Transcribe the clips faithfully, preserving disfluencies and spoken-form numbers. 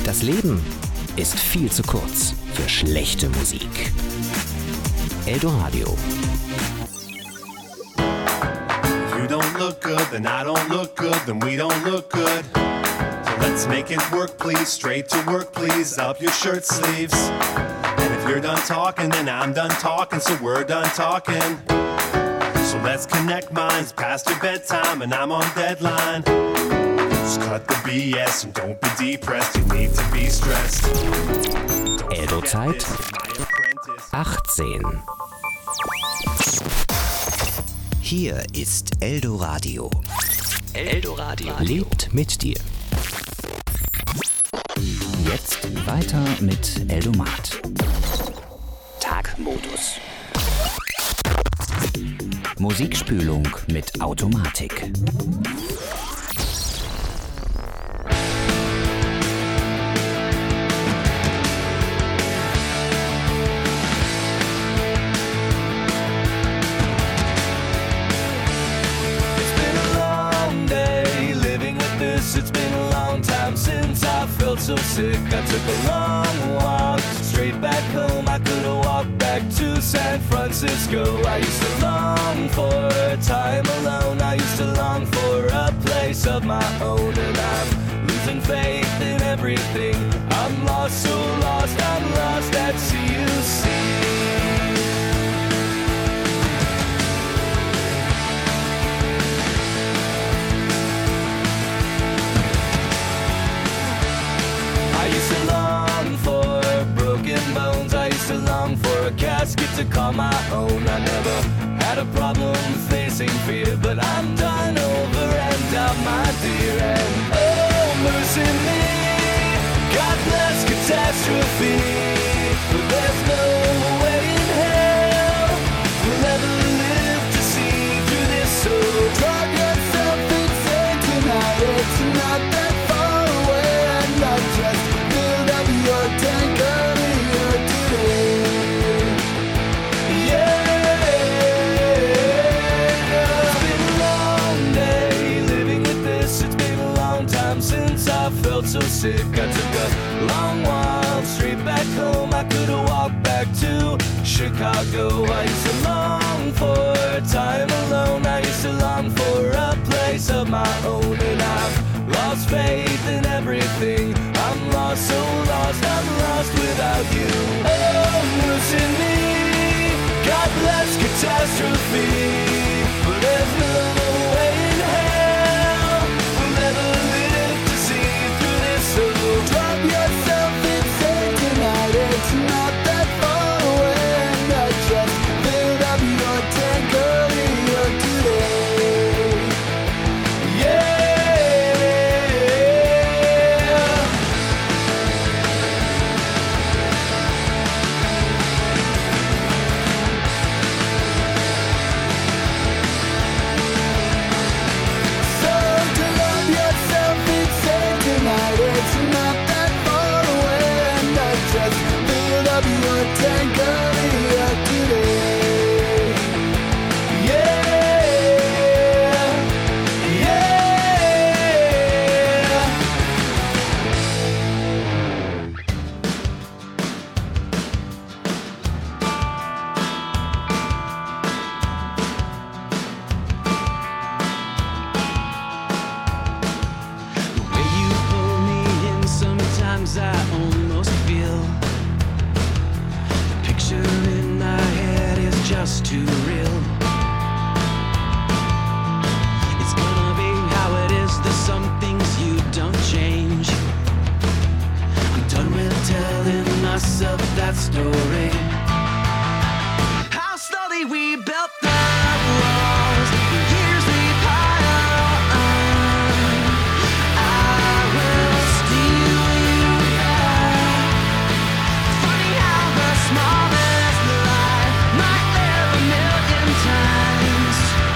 Das Leben ist viel zu kurz für schlechte Musik. Eldoradio. You don't look good, then I don't look good, then we don't look good. So let's make it work, please. Straight to work, please. Up your shirt sleeves. And if you're done talking, then I'm done talking, so we're done talking. So let's connect minds past your bedtime, and I'm on deadline. Just cut the B S and don't be depressed. You need to be stressed. Eldo-Zeit achtzehn. Hier ist Eldoradio. Eldoradio lebt mit dir. Jetzt weiter mit Eldomat. Tagmodus. Musikspülung mit Automatik. It's been a long time since I felt so sick. I took a long walk straight back home. I could have walked back to San Francisco. I used to long for time alone. I used to long for a place of my own. And I'm losing faith in everything. I'm lost, so lost, I'm lost at sea, you see. I used to long for broken bones. I used to long for a casket to call my own. I never had a problem facing fear, but I'm done over and out, my dear. And oh, mercy me, God bless catastrophe. But there's no way in hell we'll ever live to see through this. So drop yourself insane tonight. It's not that far away, and I just filled up your tank earlier today. Yeah, it's been a long day living with this. It's been a long time since I felt so sick. I took a long while straight back home. I could have walked back to Chicago. I used to long for time alone. I used to long for a place of my own. And I've lost faith in everything. I'm lost, so lost, I'm lost without you. Oh, mercy me, God bless catastrophe. But there's no way in hell we'll ever live to see through this. So drop yourself insane tonight. It's not that far away, and I just filled up your tank earlier today. Yeah. So drop yourself insane tonight. It's not that far away, and I just filled up your tank earlier today. Yeah, yeah. The way you pull me in, sometimes I almost feel the picture in my head is just too real. It's gonna be how it is, there's some things you don't change. I'm done with telling myself that story. How slowly we built the walls, the years we piled on. I will steal you back. Funny how the smallest lie might live a million times.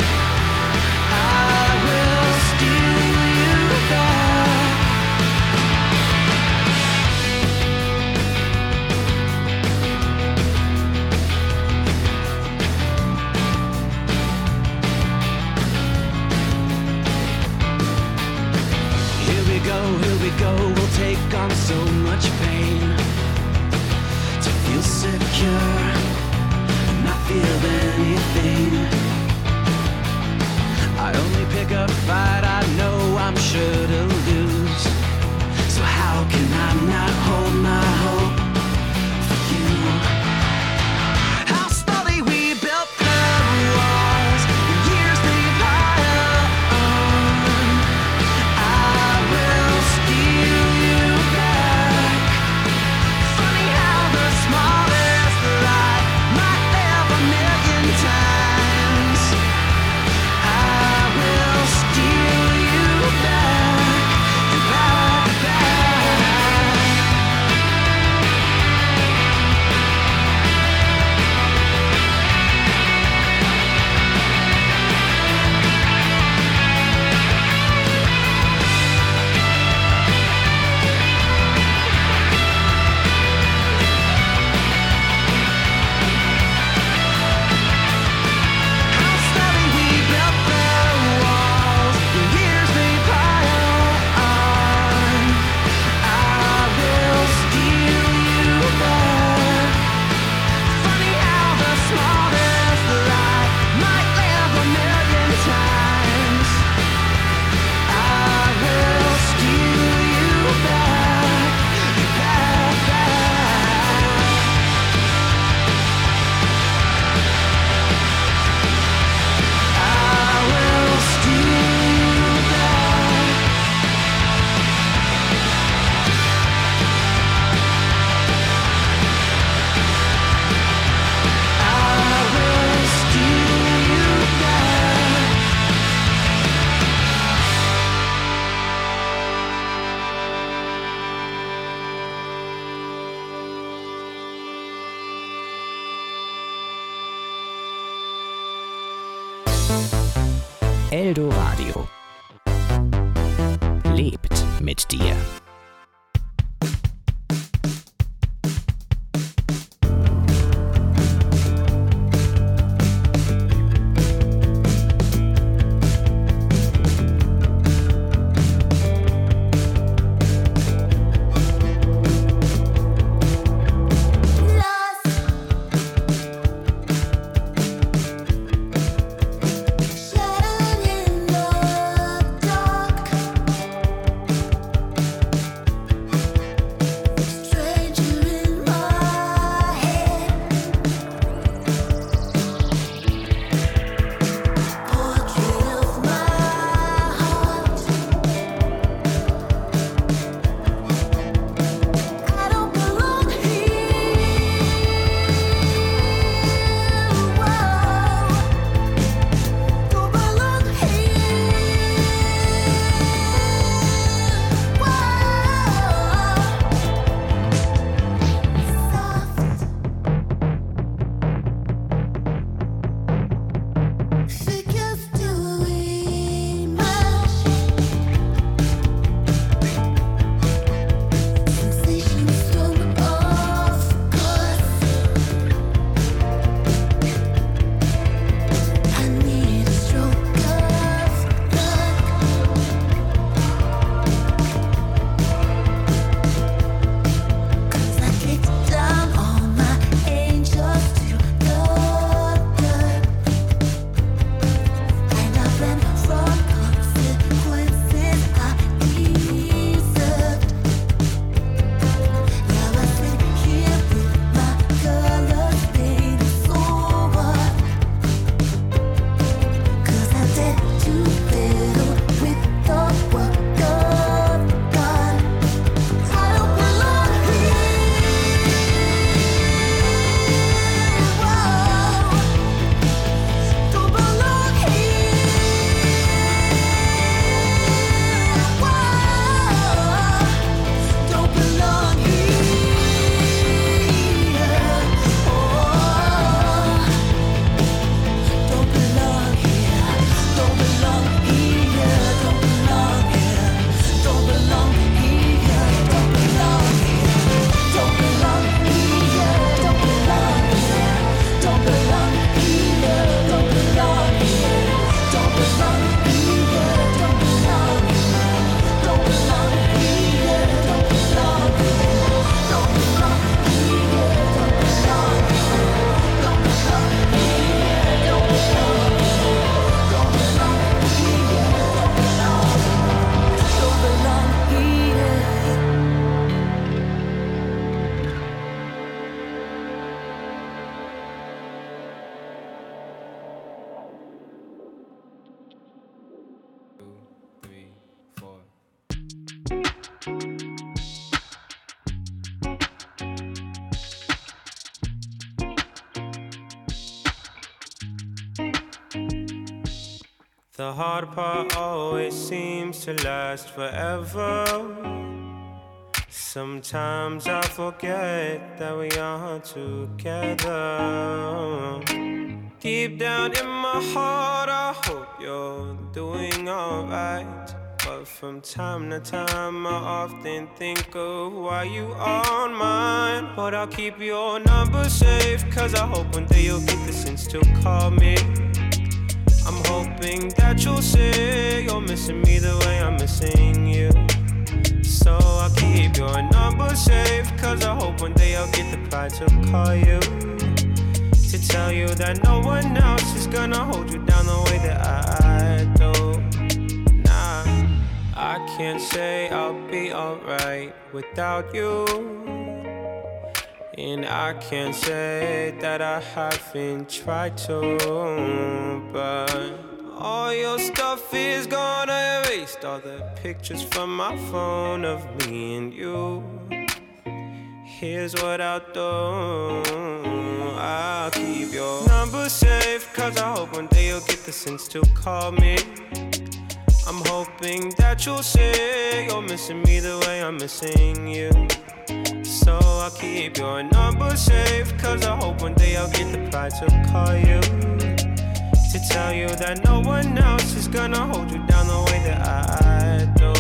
I will steal you back. took on so much pain to feel secure and not feel anything. I only pick a fight I know I'm sure to lose. So how can I not hold my hope for you? How slowly we built the walls, the years they pile on. I will steal you back. Funny how the smallest lie might live a million times. I will steal you back, back, back. How slowly we built the walls, the years they pile on. I will steal you back. Funny how the smallest lie might live a million times. I will steal you back, back, back. I will steal you back. I will steal you back. Eldoradio lebt mit dir. Shattered in the dark. The hard part always seems to last forever. Sometimes I forget that we are together. Deep down in my heart, I hope you're doing alright. But from time to time, I often think of why you aren't mine. But I'll keep your number safe, cause I hope one day you'll get the sense to call me. I'm hoping that you'll say you're missing me the way I'm missing you. So I'll keep your number safe, cause I hope one day I'll get the pride to call you, to tell you that no one else is gonna hold you down the way that I do. Nah, I can't say I'll be alright without you, and I can't say that I haven't tried to, but all your stuff is gonna erase all the pictures from my phone of me and you. Here's what I'll do, I'll keep your number safe, cause I hope one day you'll get the sense to call me. I'm hoping that you'll say you're missing me the way I'm missing you. So I'll keep your number safe, cause I hope one day I'll get the pride to call you, to tell you that no one else is gonna hold you down the way that I do.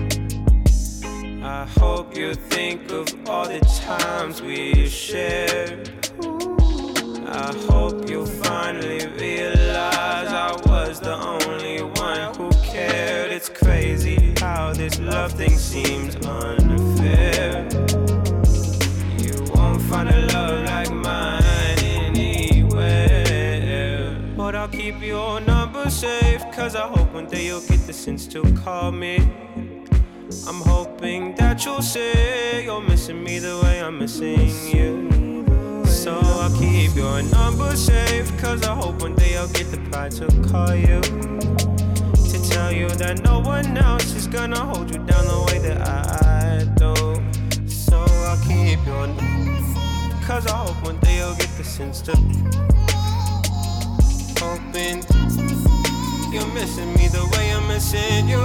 I hope you think of all the times we shared. I hope you finally realize I was the only one who cared. It's crazy how this love thing seems unfair. You won't find a love like mine anywhere. But I'll keep your number safe, cause I hope one day you'll get the sense to call me. I'm hoping that you'll say you're missing me the way I'm missing you. So I'll keep your number safe, cause I hope one day I'll get the pride to call you, to tell you that no one else is gonna hold you down the way that I do. So I'll keep your number, cause I hope one day you'll get the sense to, hoping you're missing me the way I'm missing you.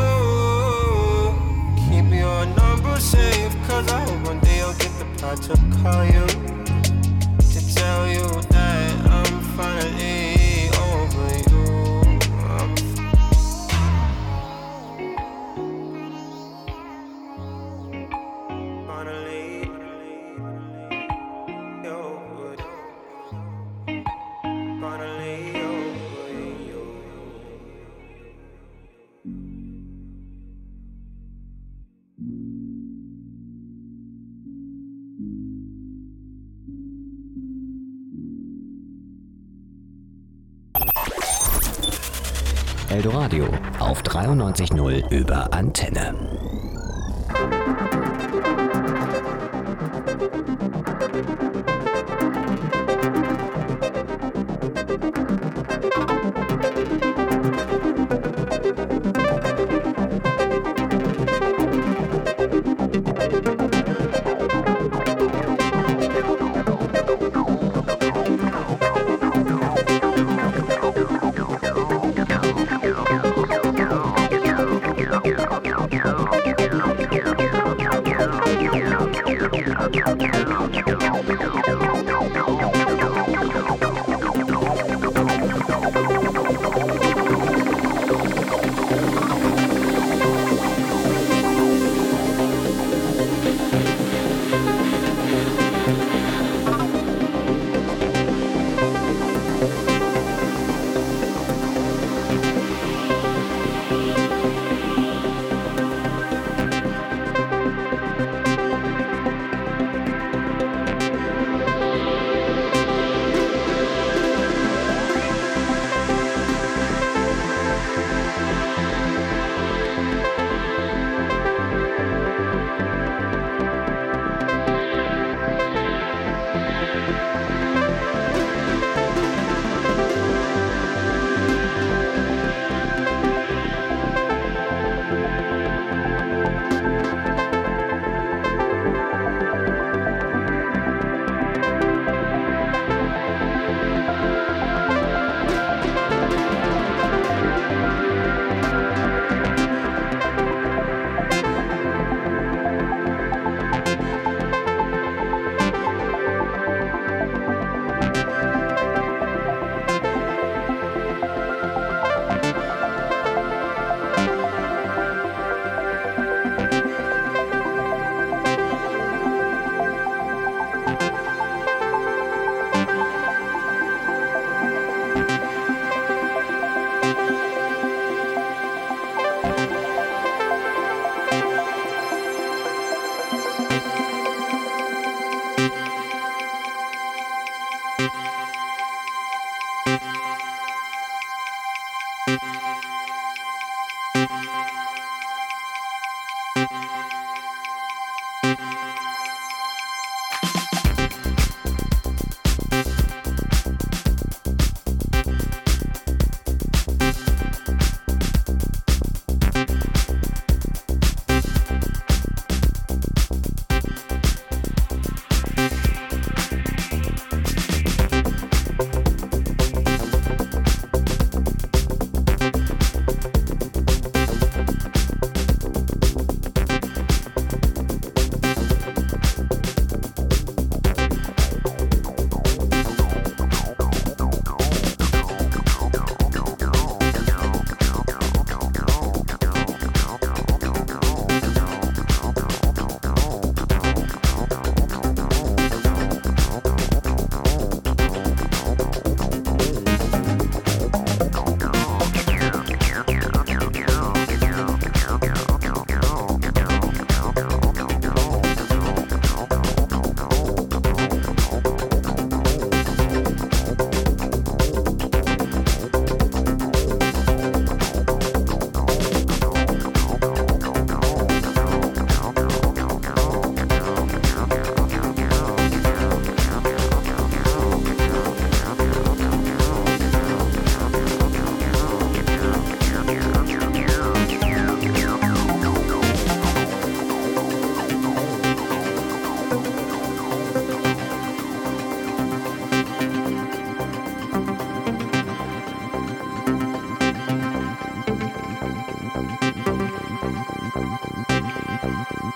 Keep your number safe, cause I hope one day I'll get the pride to call you, to tell you that I'm finally over you. I'm finally over you. Finally over you. Eldoradio auf dreiundneunzig Komma null über Antenne.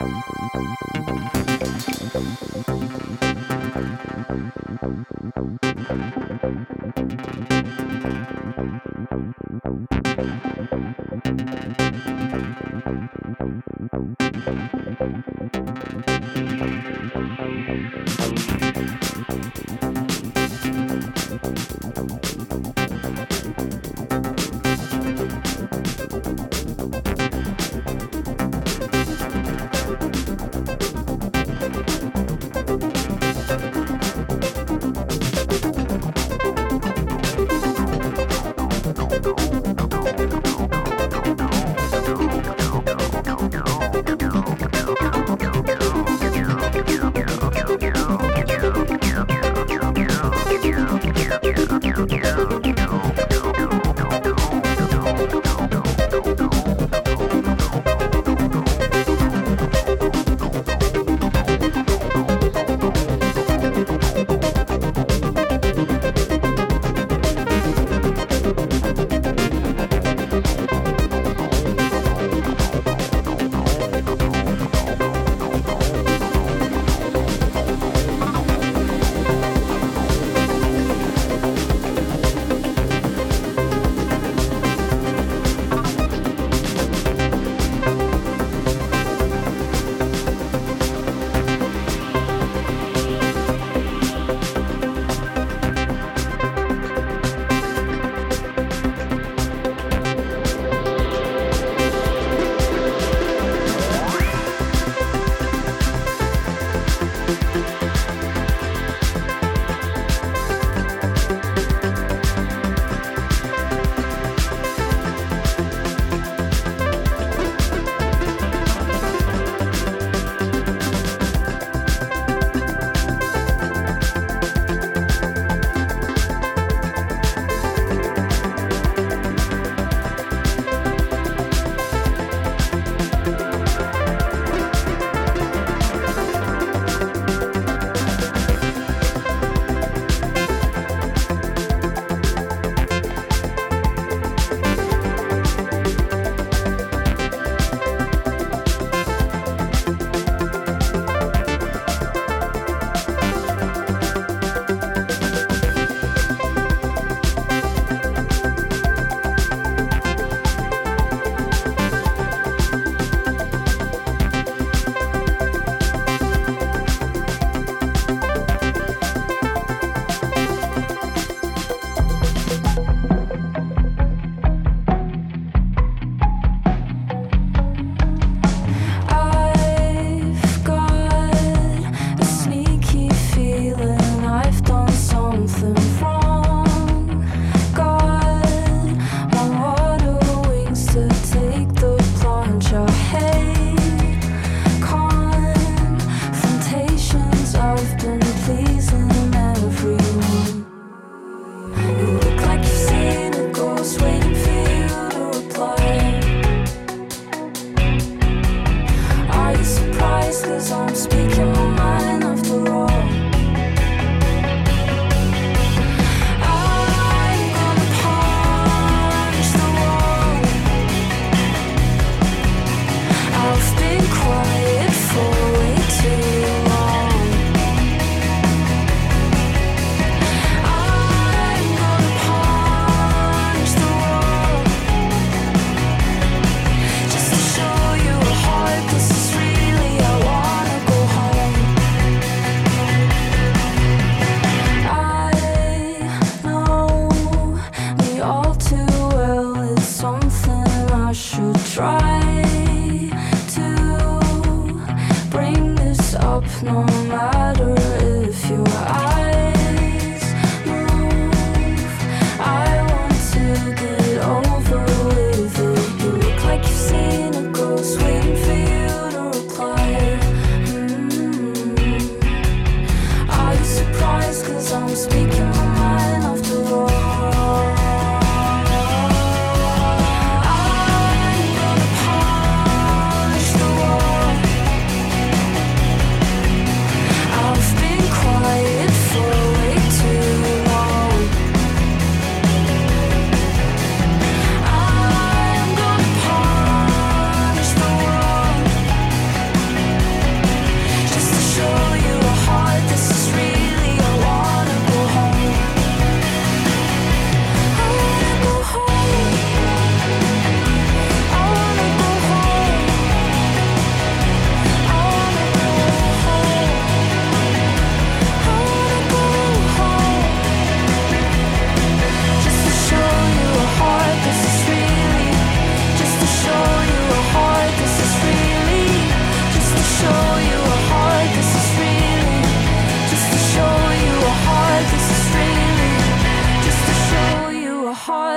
I've been quiet for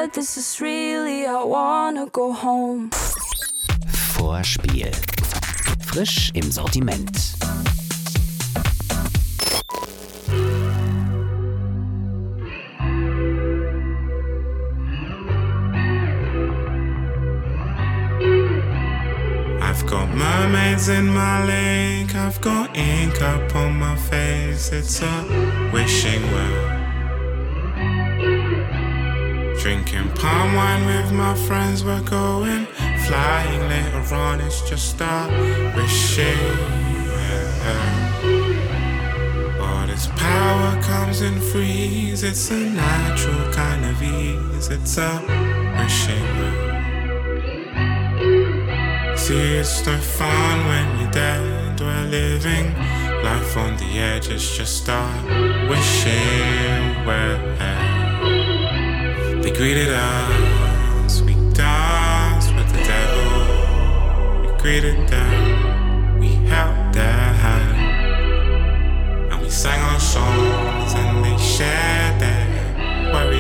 God, this is really, I wanna go home. Vorspiel. Frisch im Sortiment. I've got mermaids in my lake, I've got ink up on my face, it's a wishing well. Drinking palm wine with my friends, we're going flying later on, it's just a wishing well. But its power comes in threes, it's a natural kind of ease, it's a wishing well. See, it's no fun when you're dead, we're living life on the edge, it's just a wishing well. They greeted us, we danced with the devil. We greeted them, we held their hand, and we sang our songs and they shared their worries.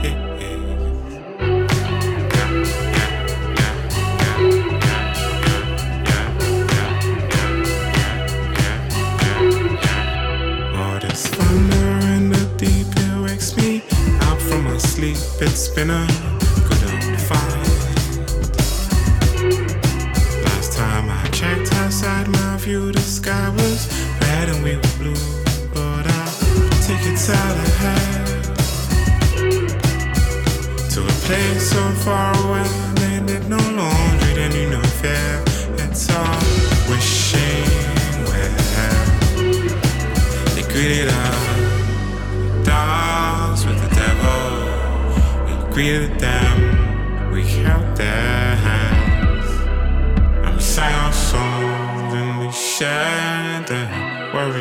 Sleep, it's been a good old fight. Last time I checked outside my view, the sky was red and we were blue. But I'll take it out ahead to a place so far away. They did no laundry, they knew no fear. It's all wishing well. They greeted us, dance with the devil. Greeted them, we held their hands, and we sang our songs and we shared their worries.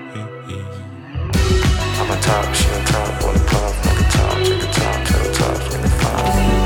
I'm on top, she on top, on the pop, like a top, check the top, check the top, when they find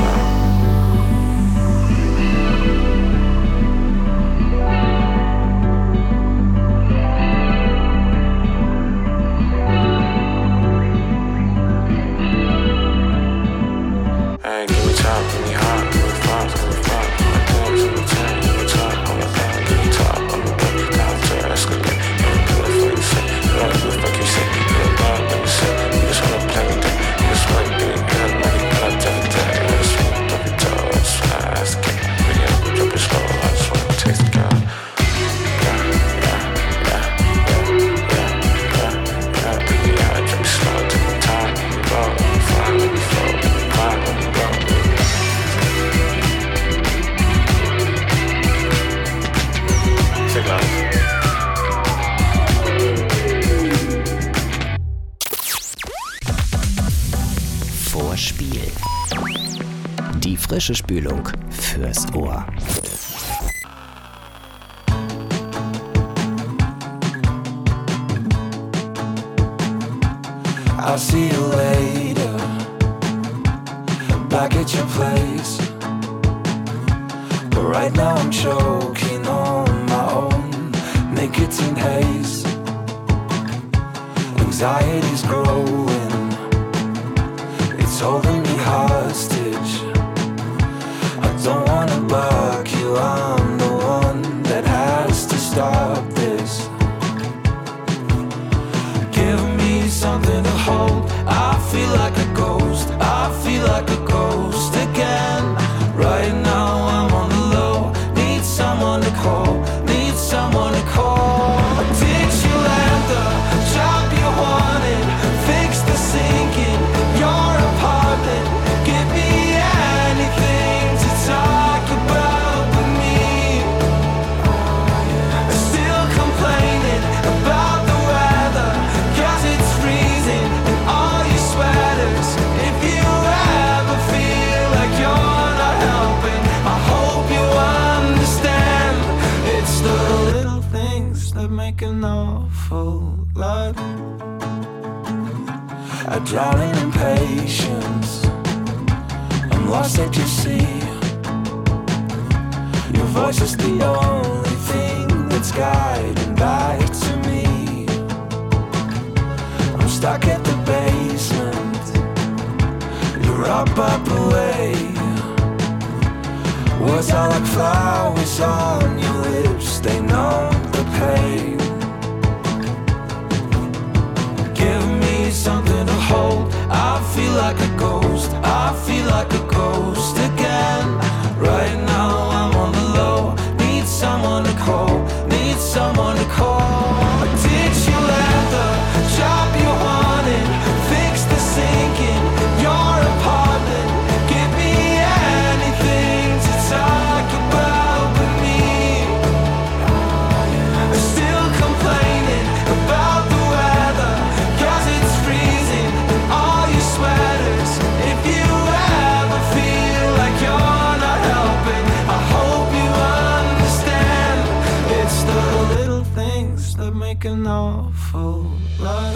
Vorspiel. Die frische Spülung fürs Ohr. I'll see you later, back at your place. But right now I'm choking on my own nicotine haze. Anxiety's growing, it's holding me hostage. I don't wanna buck you, I'm the one that has to stop this. Give me something to hold, I feel like a ghost, I feel like a ghost again. Right now I'm on the low, need someone to call, need someone to call. Ditch you at the job you wanted, fix the sink in your apartment. Give me anything to talk about with me. Still complaining about the weather, cause it's freezing in all your sweaters. If you ever feel like you're not helping, I hope you understand. It's the little things that make an awful lot. I drown in impatience, I'm lost at your sea. Your voice is the only thing that's guiding back to me. I'm stuck at the basement, you're up, up away. Words are like flowers on your lips, they numb the pain. Give me something to hold, I feel like a ghost, I feel like a ghost again. Right now I'm on the low, need someone to call, need someone to call. Did you let the job you wanted fix the sink in your apartment? Give me anything to talk about with me. Still complaining about the weather, cause it's freezing in all your sweaters. If you ever feel like you're not helping, I hope you understand. It's the little things that make an awful lot.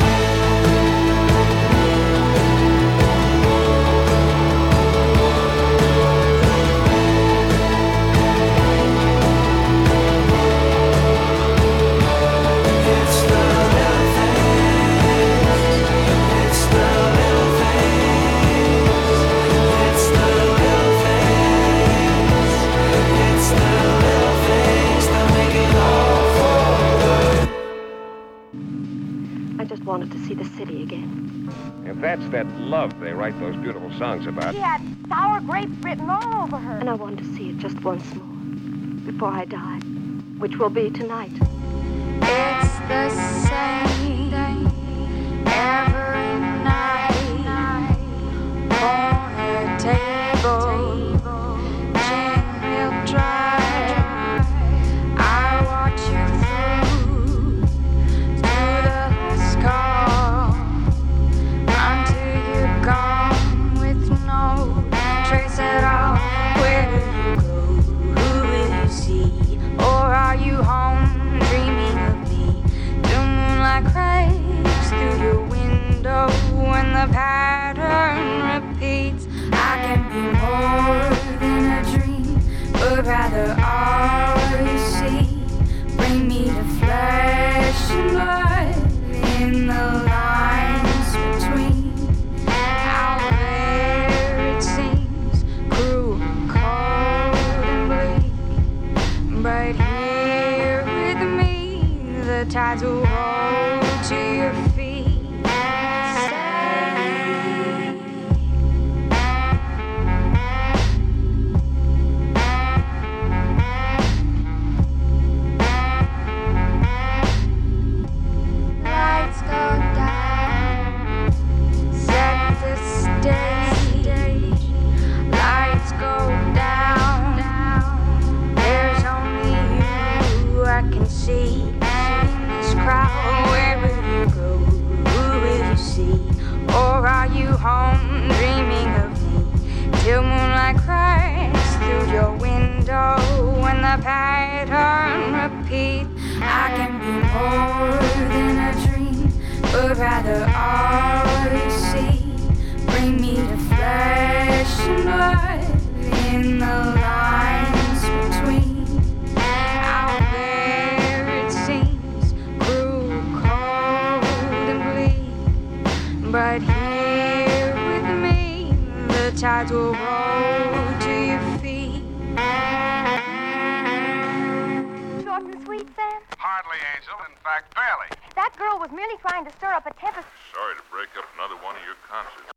Wanted to see the city again. If that's that love they write those beautiful songs about. She had sour grapes written all over her. And I wanted to see it just once more before I die, which will be tonight. It's the same thing every night on a table, gin milk dry. I watch you through to the scar until you're gone with no trace at all. Where do you go? Who will you see? Or are you home dreaming of me? The moonlight cracks through your window when the pattern repeats. I can be more than a dream, but rather all you see. Bring me to flesh and blood in the lines between. Out there it seems cruel, cold and bleak, but here with me the tides will roll to your feet. Lights go down, set the stage. Lights go down, there's only you I can see in this crowd. Where will you go? Who will you see? Or are you home dreaming of me? Till moonlight cracks through your window when the pattern repeats. I can be more than a dream, but rather all you see. Bring me to flesh and blood in the lines between. Out there it seems cruel, cold and bleak, but here with me the tides will roll to your feet. Short and sweet, Sam? Hardly, Angel. In fact, barely. That girl was merely trying to stir up a tempest. Sorry to break up another one of your concerts.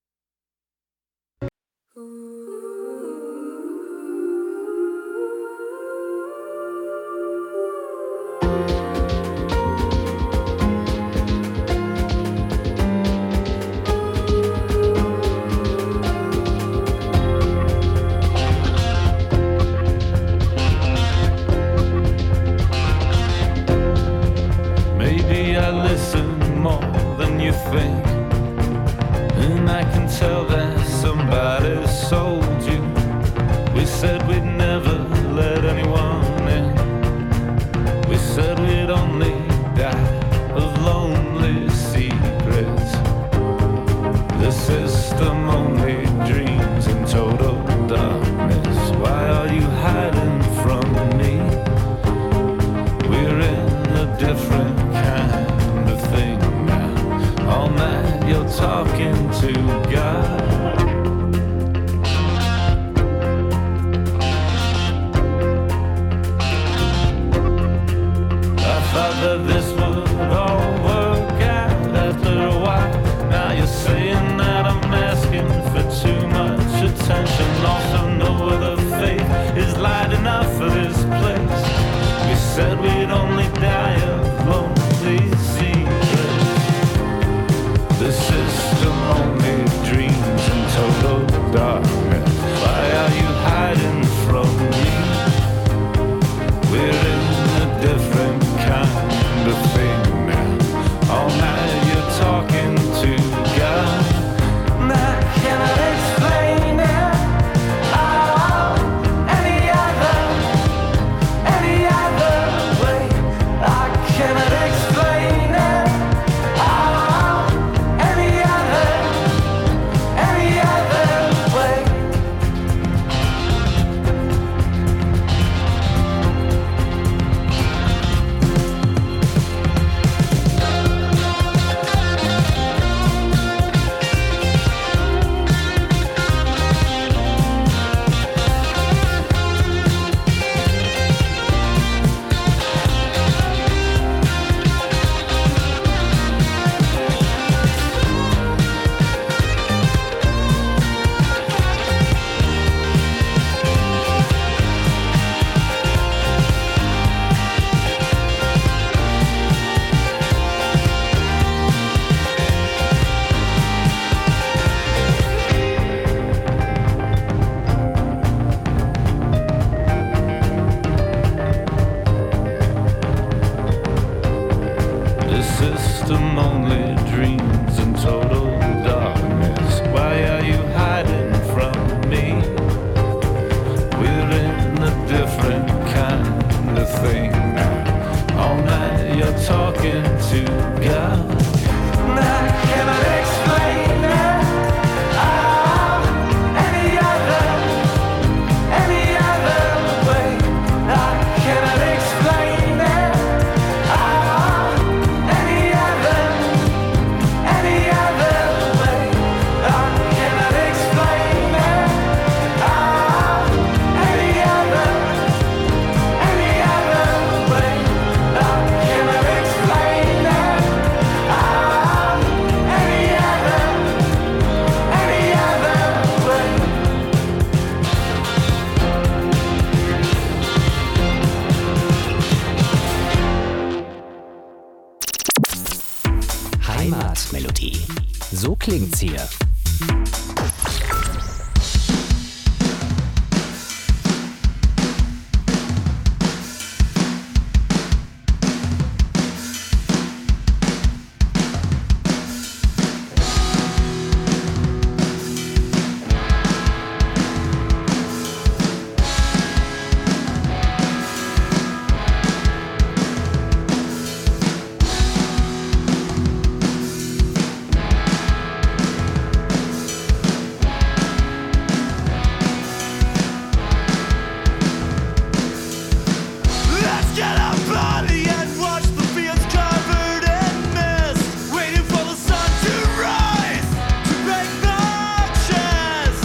Maybe I listen more than you think, and I can tell that somebody sold you. We said we'd never let anyone in. We said we'd only die of lonely secrets. The system only dreams in total darkness. Why are you hiding from me? We're in a different kind of thing now. All night you're talking to God. system only dreams in total darkness. Why are you hiding from me? We're in a different kind of thing now. All night you're talking to God. I cannot explain it. Oh, any other, any other way. I cannot explain it. Oh, any other, any other way. I cannot explain it. Oh, any other, any other way. I cannot explain it. Oh, any other, any other way. Heimatmelodie. So klingt's hier. Let's get up early and watch the fields covered in mist, waiting for the sun to rise to break the chest.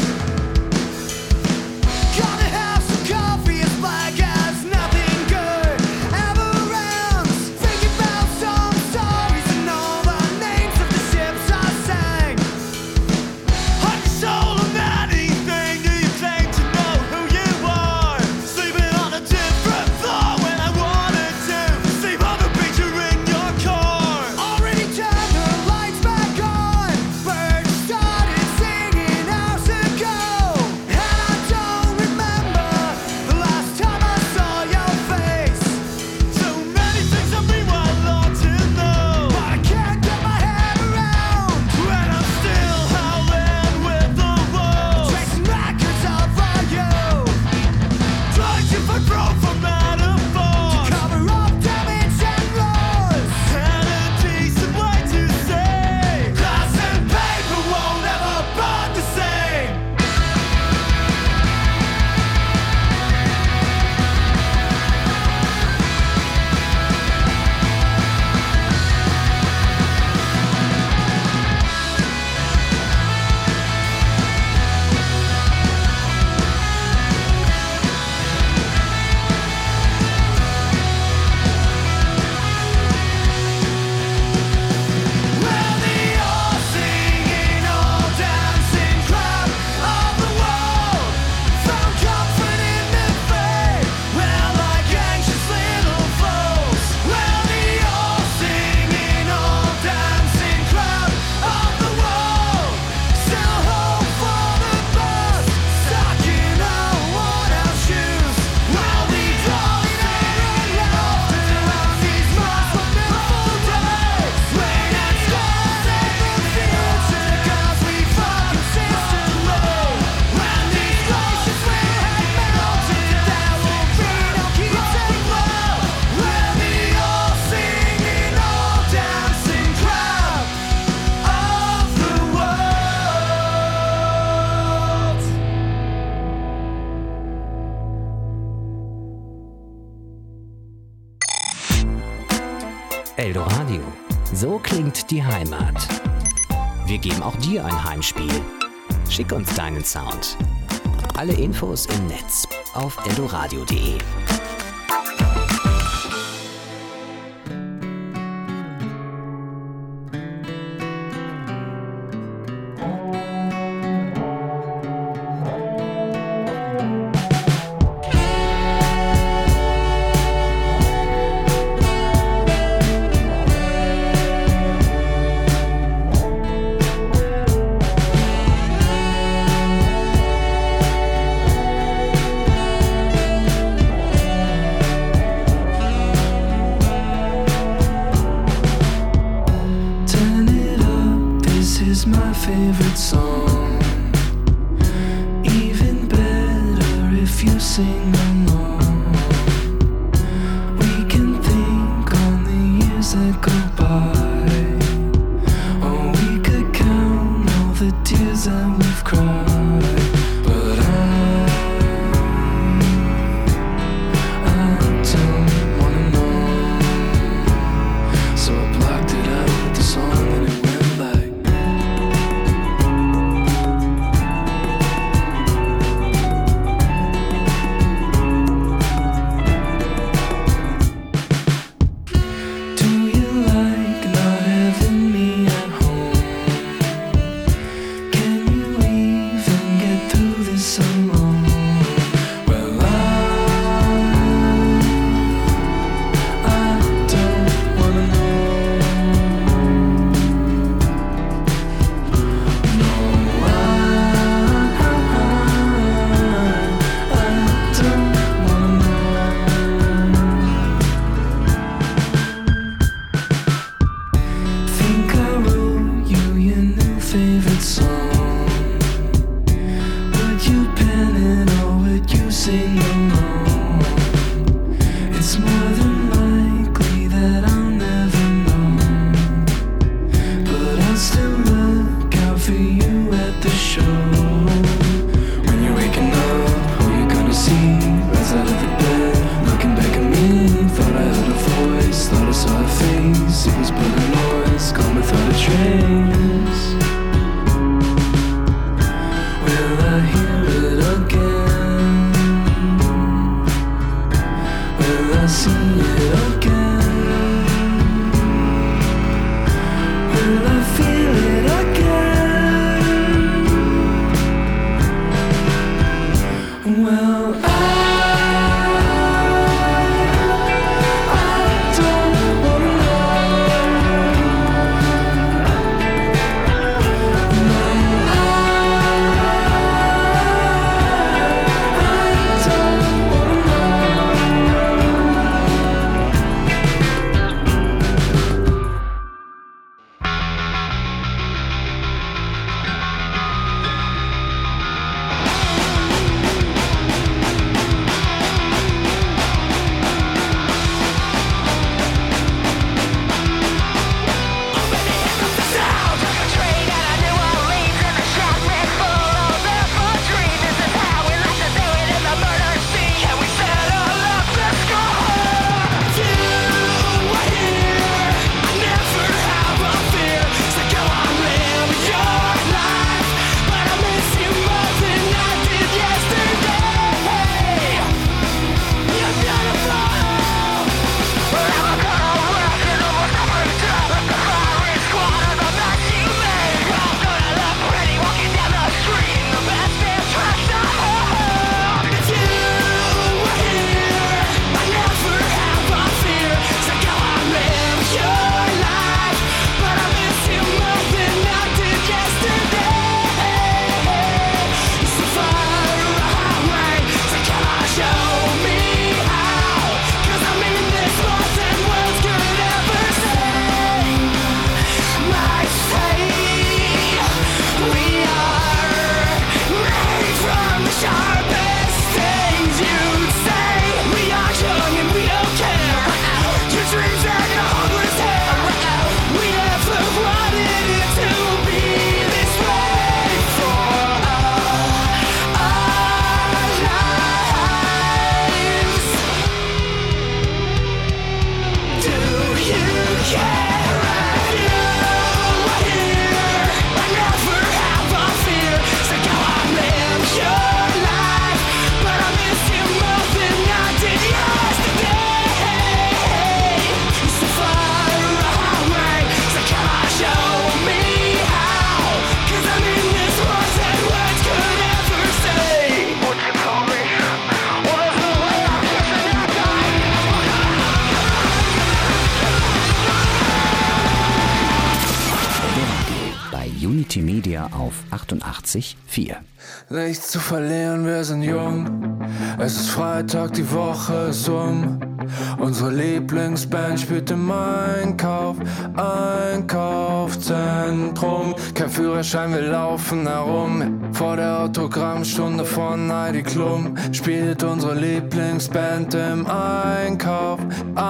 Gonna have some coffee as black as nothing good ever ends. Thinking about some stories and all the names of the ships I sang. Heart and soul of anything. Do you claim to know who you are? Sleeping on a different floor when I wanted to sleep on the beach or in your car. Already turned the lights back on. Birds started singing hours ago, and I don't remember the last time I saw your face. So many things on me I long to know, but I can't get my head around when I'm still howling with the wolves, tracing records of our youth, trying to find proof from metaphors to cover up damage and loss, and a decent way to say glass and paper won't ever burn the same. Well, the all singing, all dancing crowd of the world found comfort in the faith. Well, like anxious little foes. Well, the all singing, all dancing crowd of the world still hope for the best, stuck in our worn-out shoes. Well, we drawing our own laughter on these most wonderful days. Rain and stars in the future, 'cause we fall consistently. When these glaciers will have melted, there will be no keeping low. We're the all singing, all dancing crowd of the world. Eldoradio. So klingt die Heimat. Wir geben auch dir ein Heimspiel. Schick uns deinen Sound. Alle Infos im Netz auf eldoradio punkt de. Well, favorite song. Even better if you sing along. We can think on the years that go by, or we could count all the tears that we've cried. But I, I don't wanna know, so I blocked it out with the song and it went like. Multimedia auf achtundachtzig Komma vier. Nichts zu verlieren, wir sind jung. Es ist Freitag, die Woche ist um. Unsere Lieblingsband spielt im Einkauf, Einkauf Einkaufszentrum. Kein Führerschein, wir laufen herum. Vor der Autogrammstunde von Heidi Klum spielt unsere Lieblingsband im Einkauf,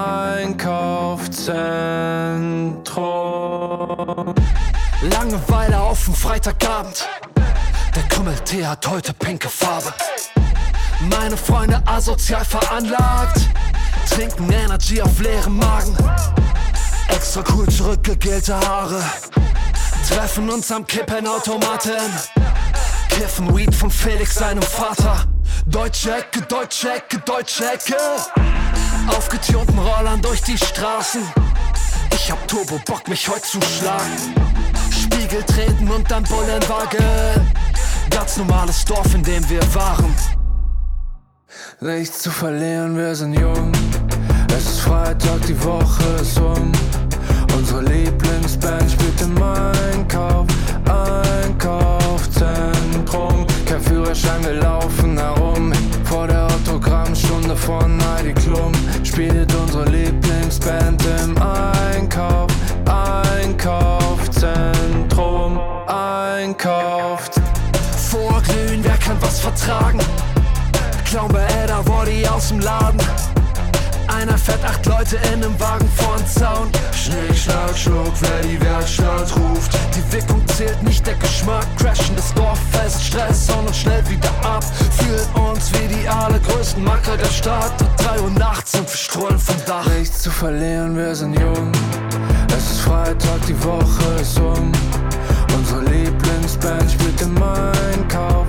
Einkaufszentrum. Langeweile auf dem Freitagabend. Der Krümmeltee hat heute pinke Farbe. Meine Freunde asozial veranlagt, trinken Energy auf leerem Magen. Extra cool zurückgegelte Haare, treffen uns am Kippenautomaten, kiffen Weed von Felix seinem Vater. Deutsche Ecke, deutsche Ecke, deutsche Ecke. Aufgetunten Rollern durch die Straßen. Ich hab Turbo Bock, mich heute zu schlagen. Spiegel treten und dann Bullenwagen. Ganz normales Dorf, in dem wir waren. Nichts zu verlieren, wir sind jung. Es ist Freitag, die Woche ist um. Unsere Lieblingsband spielt im Einkauf, Einkaufszentrum. Kein Führerschein, wir laufen herum. Vor der Autogrammstunde von Heidi Klum spielt unsere Lieblingsband im Einkauf, Einkaufszentrum. Einkauft. Vorglühen, wer kann was vertragen? Clown bei Edda, Woddy aus dem Laden. Einer fährt acht Leute in nem Wagen vorn Zaun. Schnick, schnack, schnuck, wer die Werkstatt ruft. Die Wirkung zählt, nicht der Geschmack. Crashen das Dorf fest, Stress und uns schnell wieder ab. Fühlen uns wie die allergrößten Macker der Stadt. Drei Uhr nachts und wir strollen vom Dach. Nichts zu verlieren, wir sind jung. Es ist Freitag, die Woche ist um. Unsere Lieblingsband spielt im Einkauf,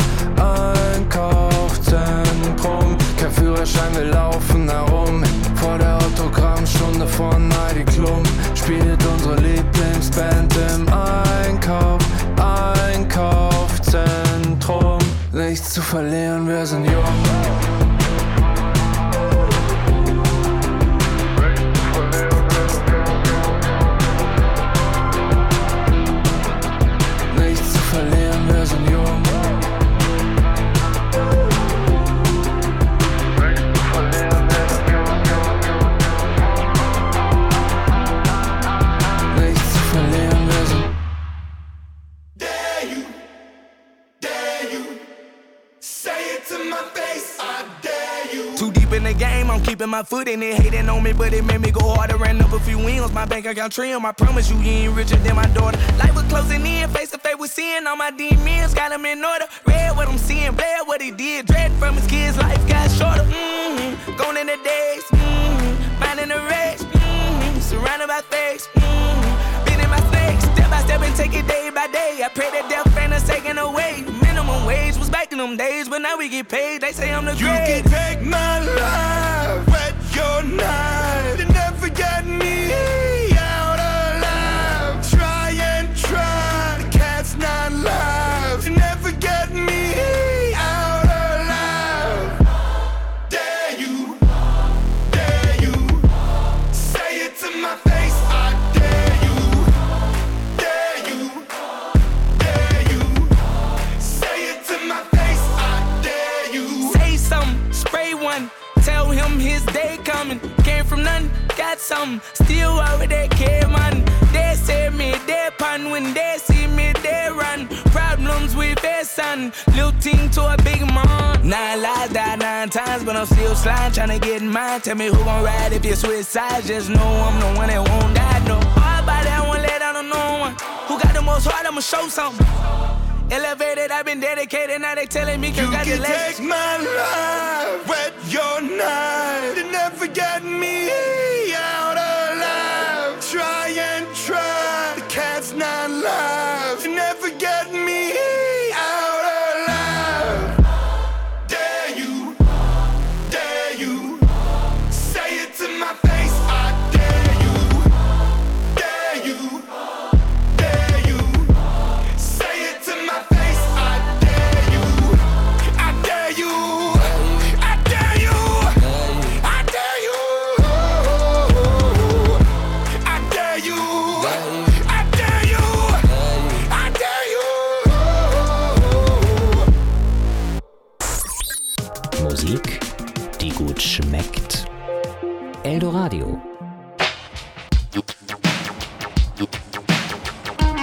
Einkaufszentrum. Kein Führerschein, wir laufen herum. Vor der Autogrammstunde von Heidi Klum spielt unsere Lieblingsband im Einkauf, Einkaufszentrum. Nichts zu verlieren, wir sind jung. Verlieren, wir sind jung. Nichts zu verlieren, wir sind. Dare you, dare you, say it to my face, I dare you. Too deep in the game, I'm keeping my foot in it. Hating on me, but it made me go harder. Ran up a few wins, my bank account trim. I promise you, you ain't richer than my daughter. Life was closing in, face to face with sin. All my demons got them in order. Read what I'm seeing, bled what he did. Dread from his kids, life got shorter. Mm-hmm. Gone in the days, mm-hmm. Finding the race, mm-hmm. Surrounded by fakes, mm-hmm. Been in my snakes, step by step and take it day by day. I pray that death ain't us taken away. Minimum wage was back in them days, but now we get paid. They say I'm the You great. can take my life, wet your knife. You never get me out alive. Try and try, the cat's not live. You never get me out alive. Dare you, dare you, say it to my face, I dare you. Dare you, dare you, say it to my face, I dare you. Say something, spray one. Tell him his day coming. Came from nothing, got something. Still out with that care, man. They say me, they pan. When they see me, they run. Problems with their son. Little team to a big man. Nine lives, died nine times, but I'm still sliding, trying to get in mine. Tell me who gon' ride if you switch sides. Just know I'm the one that won't die, no. Hard body, I won't let down on no one. Who got the most heart, I'ma show something. Elevated, I've been dedicated, now they telling me congratulations. You can take my life, wet your knife. You never get me out alive. Try and try, the cat's not live. You never get me out alive. Dare you, dare you, say it to my face, I dare you. Dare you, dare you, say it to my face, I dare you. I dare you, I dare you, I dare you, I dare you, I dare you, I dare you. Musik, die gut schmeckt. Eldoradio.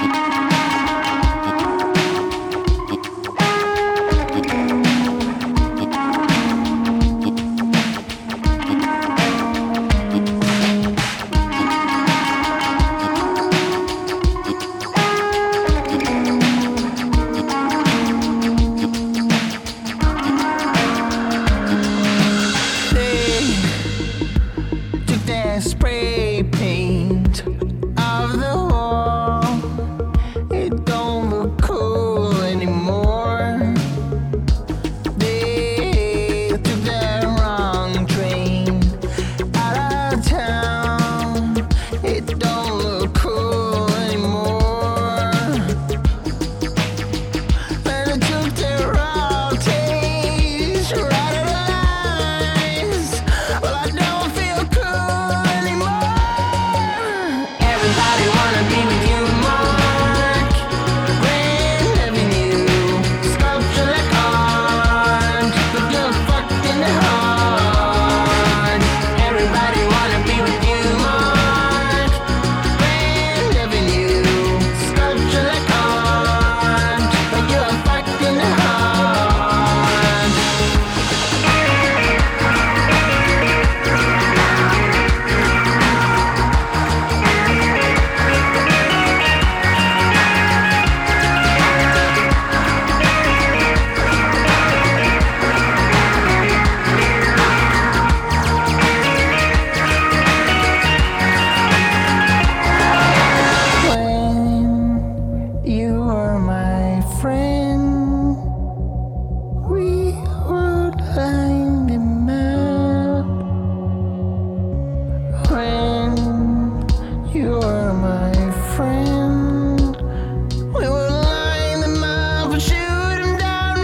Everybody wanna be with you, Mark. Grand Avenue, sculpture like art, but you're fucked in the heart. Everybody wanna be with you, Mark. Grand Avenue, sculpture like art, but you're fucked in the heart. When you were my friend, we would line the map. When you were my friend, we would line them up and shoot them down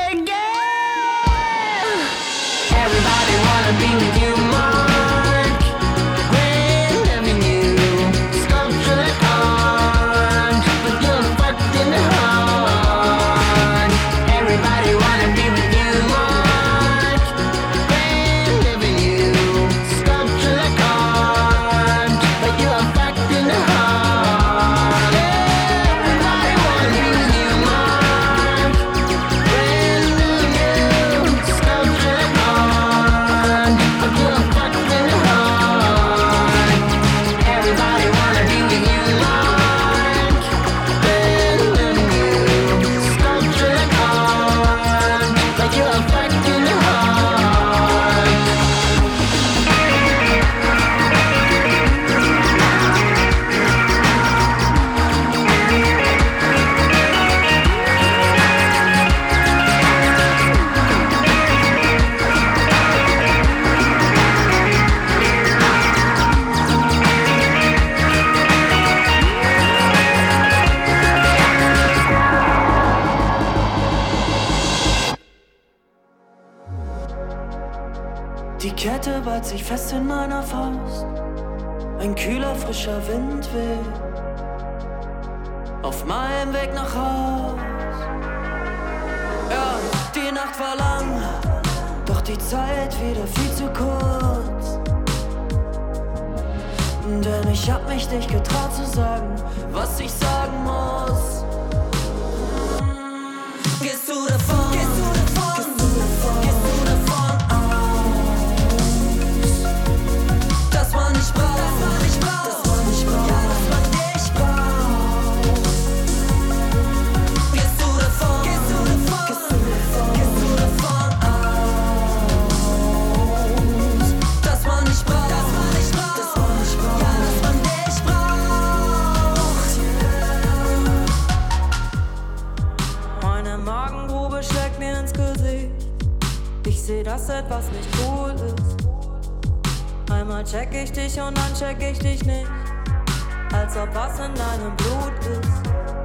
again. Everybody wanna be with you, Mark. Grand Avenue, sculpture like art, but you're fucked in the heart. Everybody wanna be with you, Mark. Grand Avenue, sculpture like art, but you're fucked in the heart. Everybody wanna be with you, Mark. Grand Avenue, sculpture like art, but you're fucked in the heart. Everybody wanna be with you, Mark. Grand Avenue, sculpture like art, but you're fucked in the heart. Die Kette ballt sich fest in meiner Faust. Ein kühler, frischer Wind weht auf meinem Weg nach Haus. Ja, die Nacht war lang, doch die Zeit wieder viel zu kurz. Denn ich hab mich nicht getraut zu sagen, was ich sagen muss. Gehst du davon? Gehst du davon? Gehst du davon? Gehst du davon aus? Dass man nicht braucht, dass man nicht braucht, dass man nicht braucht, ja, dass man dich braucht. Gehst du davon? Gehst du davon? Gehst du davon? Gehst du davon aus? Dass man nicht braucht, dass man nicht braucht, dass man nicht braucht, ja, dass man dich braucht. Meine Magengrube schlägt mir ins Gesicht. Ich seh, dass etwas nicht cool ist. Einmal check ich dich und dann check ich dich nicht. Als ob was in deinem Blut ist.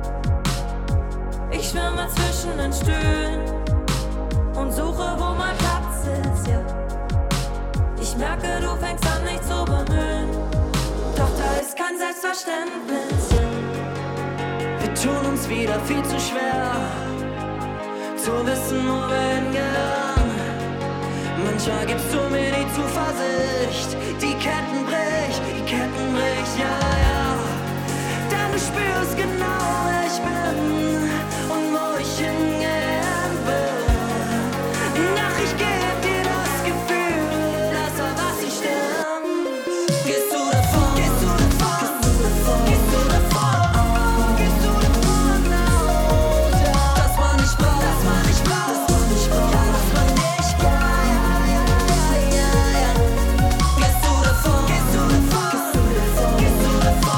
Ich schwimme zwischen den Stühlen und suche, wo mein Platz ist, ja. Ich merke, du fängst an, mich zu bemühen. Doch da ist kein Selbstverständnis, ja. Wir tun uns wieder viel zu schwer zu wissen, wo wir hingehen. Manchmal gibst du mir die Zuversicht. Die Ketten brich, die Ketten brich, ja, ja. Denn du spürst genau, wer ich bin und wo ich hingehen will. Ach, ich geb dir das Gefühl, dass da was nicht stimmt. Gehst du davon? Gehst du davon? Gehst du davon? Gehst du davon aus? Ja. Dass man nicht braucht, dass man nicht braucht, dass man nicht braucht, ja, dass man dich braucht. Gehst du davon? Gehst du davon? Gehst du davon? Gehst du davon?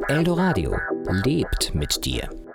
Eldoradio lebt mit dir.